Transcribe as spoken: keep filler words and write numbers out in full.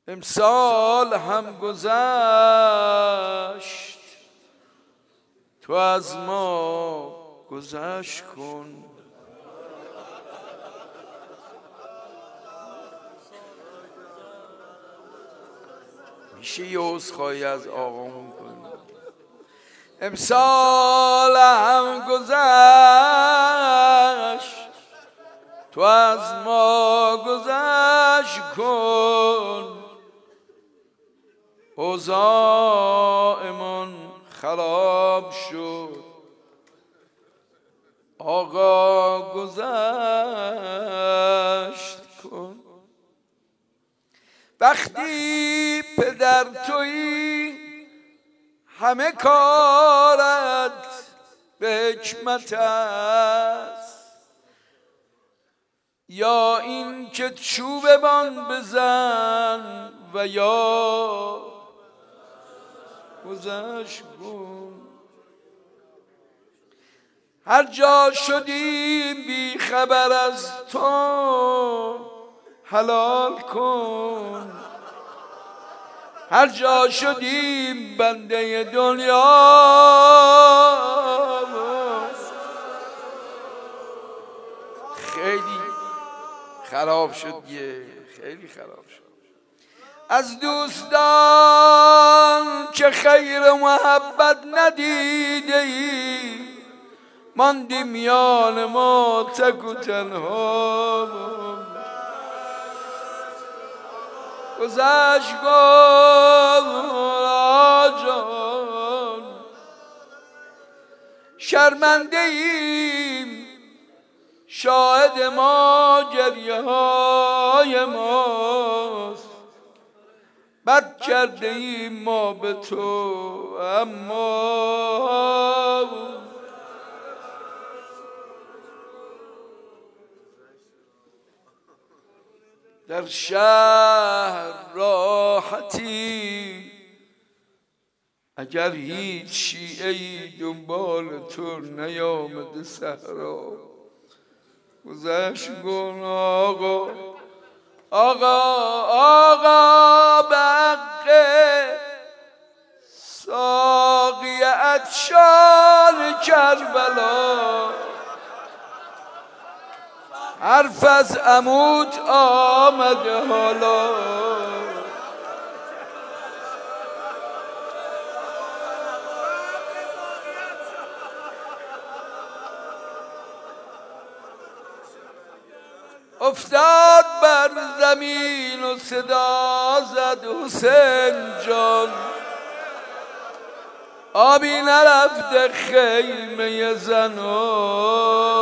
امسال هم گذشت، تو از ما گذشت کن. میشه یه عذرخواهی از آقامون کنیم؟ امسال هم گذشت، تو از ما گذشت کن. اوضاعمان خراب شد، آقا گذشت کن. وقتی پدر تویی همه کارت به حکمت است، یا این که چوبمان بزن و یا گذشت کن. هر جا شدیم بی خبر از تو حلال کن. هر جا شدیم بنده دنیا خیلی خراب شد، یه خیلی خراب شد. از دوستان که خیر و محبت ندیده ای، ماندی میان ما تک و تنها. گذشت کن جان، شرمنده ایم شاهد ما گریه های ماست. بد کرده ایم ما به تو اما در شهر راحتی، اگر هیچ شیعه‌ای دنبال تو نیامده صحرا. گذشت کن آقا، آقا آقا به حق ساقی عطشان کربلا. حرف از عمود آمده حالا، افتاد بر زمین و صدا زد حسین جان. آبی نرفته خیمه زنان.